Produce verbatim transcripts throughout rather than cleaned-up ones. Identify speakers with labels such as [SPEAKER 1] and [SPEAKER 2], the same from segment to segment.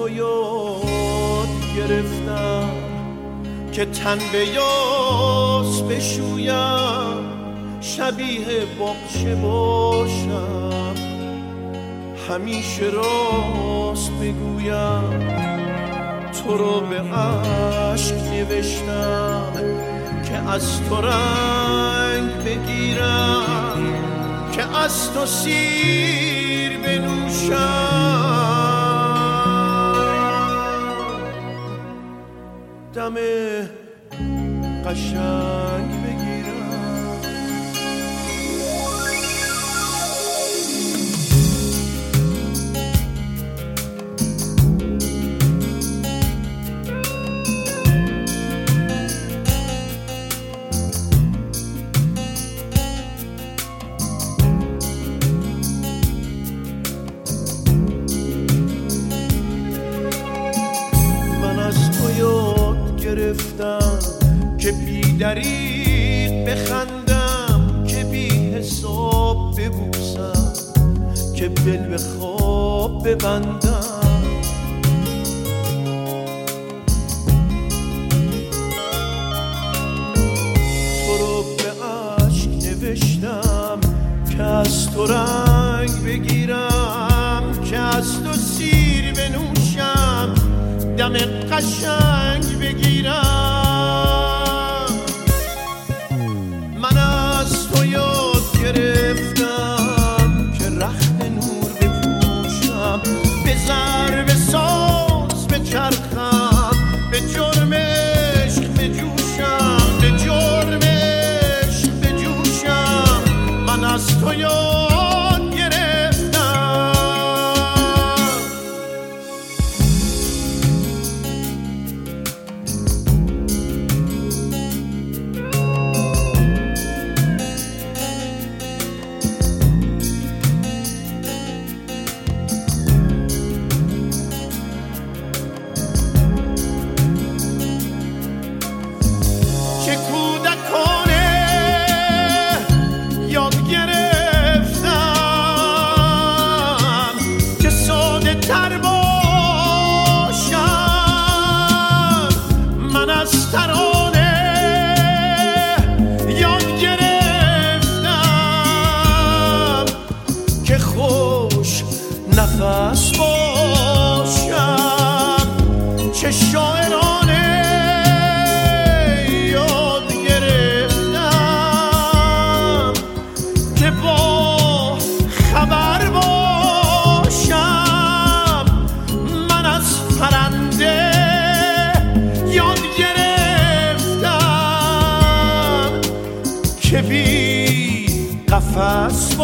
[SPEAKER 1] تو یاد گرفتم که تن به یاس بشویم، شبیه باغچه باشم، همیشه راست بگویم. تو رو به عشق نوشتم که از تو رنگ بگیرم، که از تو سیر بنوشم، دم قشنگ بگیرم. گرفتم که بی دریغ بخندم، که بی حساب ببوسم، که دل به خواب ببندم. تو رو به عشق نوشتم که از تو رنگ بگیرم، که از تو سیر بنوشم، دم قشنگ بگیرم. من از تو یاد گرفتم که رخت نور بپوشم، به ضرب ساز بچرخم، به جرم عشق بجوشم، به جرم عشق بجوشم. من از تو یاد گرفتم. چه کودکانه یاد گرفتم که ساده تر باشم. من از ترانه یاد گرفتم که خوش نفس باشم. چه شاعرانه خبر باشم. من از پرنده یاد گرفتم که بی قفس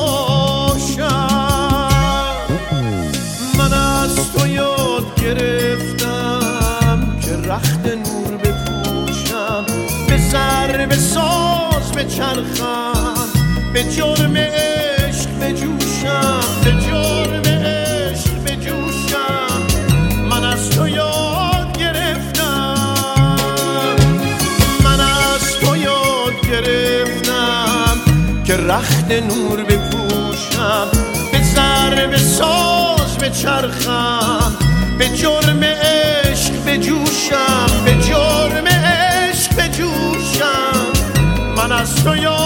[SPEAKER 1] باشم. من از تو یاد گرفتم که رخت نور بپوشم، به ضرب ساز بچرخم، به جرم عشق بجوشم، به جرم عشق بجوشم. من از تو یاد گرفتم. من از تو یاد گرفتم که رخت نور بپوشم، به ضرب ساز بچرخم، به جرم عشق بجوشم، به جرم عشق بجوشم. من از تو یاد